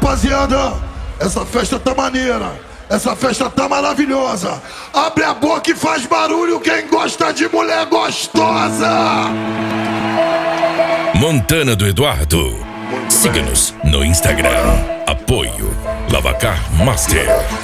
rapaziada, essa festa tá maneira, essa festa tá maravilhosa. Abre a boca e faz barulho quem gosta de mulher gostosa. Montana do Eduardo. Siga-nos no Instagram. Apoio Lavacar Master.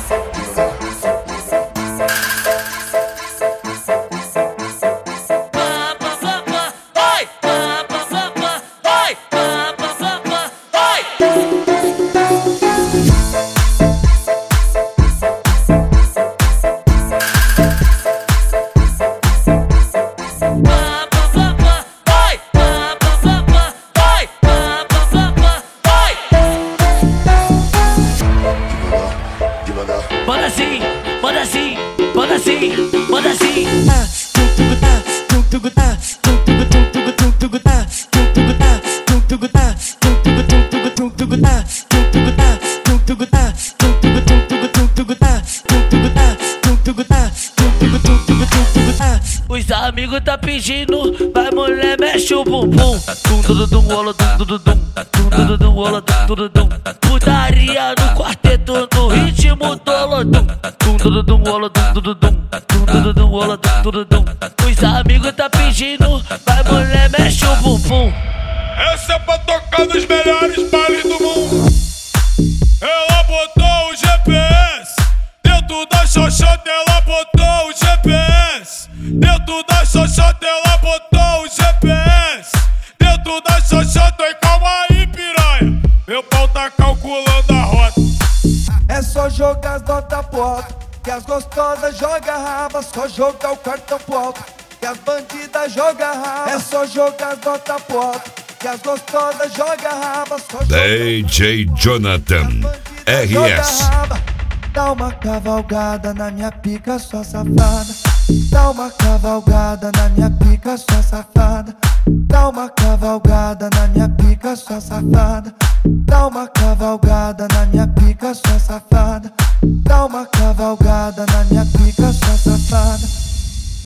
Manda assim, manda assim, manda assim, manda assim. Os amigos tá pedindo, vai mulher, mexe o bumbum. Tum rola, tum rola, tum. Putaria no quarteto, no ritmo do lodum. Tum rola, tum rola, tum. Os amigos tá pedindo, vai mulher, mexe o bumbum. Essa é pra tocar nos melhores bailes do mundo. Ela botou o GPS dentro da xoxota, ela botou o GPS dentro da xoxota, ela botou o GPS dentro da xoxota. E calma aí, piranha, meu pau tá calculando a rota. É só jogar as notas pro alto, que as gostosas jogam raba. Só jogar o cartão pro alto, que as bandidas jogam raba. É só jogar as notas pro alto, que as gostosas jogam raba. Só DJ Jonathan RS. Dá uma cavalgada na minha pica, sua safada. Dá uma cavalgada na minha pica, sua safada. Dá uma cavalgada na minha pica, sua safada. Dá uma cavalgada na minha pica, sua safada. Dá uma cavalgada na minha pica,